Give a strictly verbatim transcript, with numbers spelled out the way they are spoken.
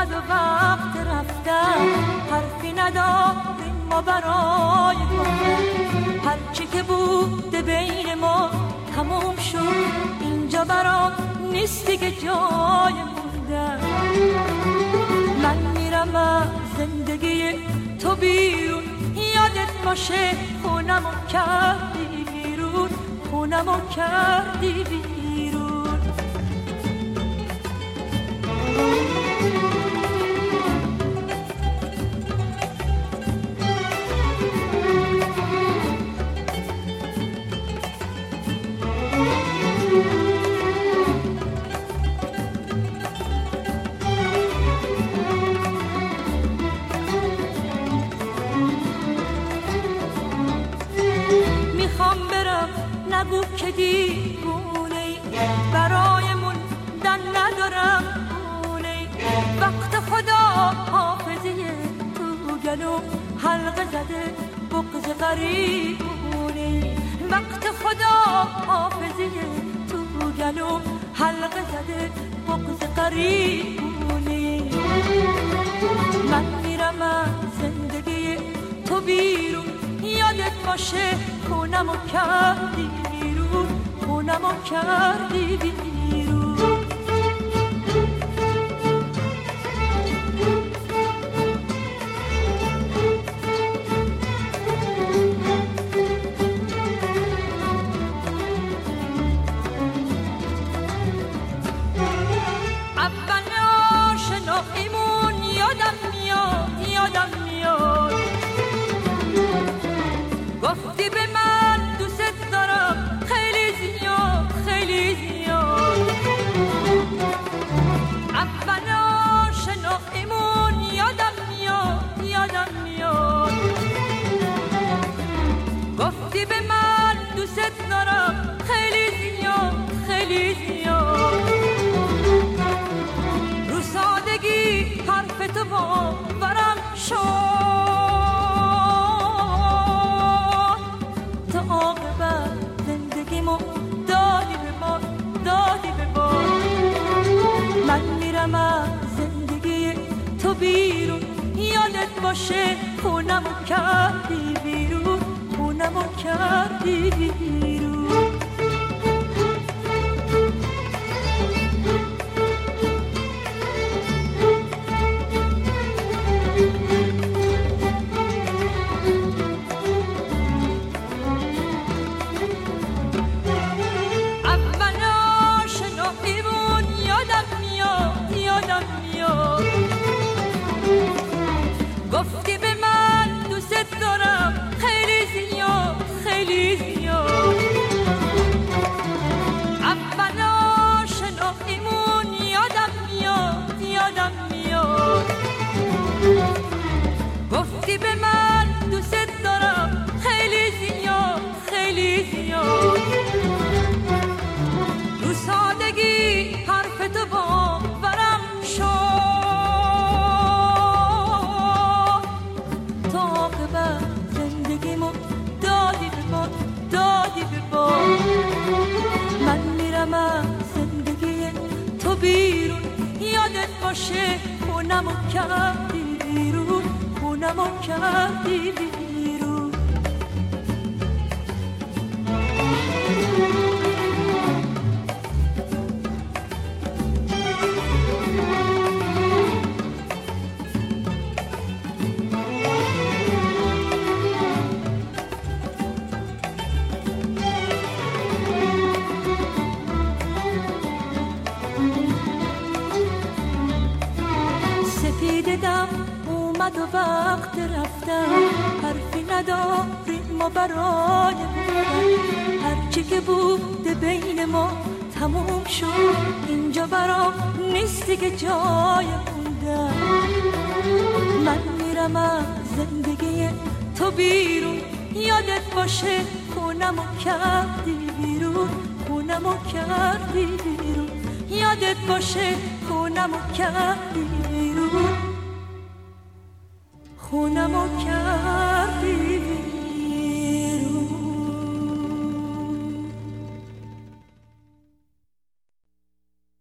اومد و وقت رفتن، حرفی نداریم ما برای گفتن. هرچی که بوده بین ما تموم شد، اینجا برام نیست دیگه جای موندن. من میرم از زندگی تو بیرون، یادت باشه خونمو کردی بیرون، خونمو کردی بیرون. نگو که دیوونه‌ای، برایمون دن ندارم خونه‌ای. وقت خدا حافظه تو گلو حلقه زده بغض غریبونه‌ای. وقت خدا حافظه تو گلو حلقه زده بغض غریبونه‌ای. من میرم از زندگی تو بیرون، یادت باشه خونمو کردی بیرون، خونمو کردی بیرون. اول آشناییمون یادم میاد، یادم میاد. گفتی به من دوست دارم خیلی زیاد، خیلی زیاد. اول آشناییمون یادم میاد، یادم میاد. گفتی به من دوست دارم خیلی زیاد، خیلی زیاد. رو سادگی حرف تو باورم شد، دادی به ما، دادی به ما. من میرم از زندگی تو بیرون، یادت باشه خونمو کردی بیرون، خونمو کردی بیرون. گفتی به من دوست دارم خیلی زیاد، خیلی زیاد. اول آشناییمون یادم میاد، یادم میاد. گفتی به من دوست دارم خیلی زیاد، خیلی زیاد. رو سادگی حرف تو باورم شد، دادی به ما، دادی به ما. من میرم از زندگی تو بیرون، یادت باشه خونمو کردی بیرون، خونمو کردی بیرون. دیدم اومد و وقت رفتن، حرفی نداریم ما برای بودن. هرچی که بوده بین ما تموم شد، اینجا برام نیست دیگه جای موندن. من میرم از زندگی تو بیرون، یادت باشه خونمو کردی بیرون، خونمو کردی بیرون. یادت باشه خونمو کردی بیرون، خونمو کردی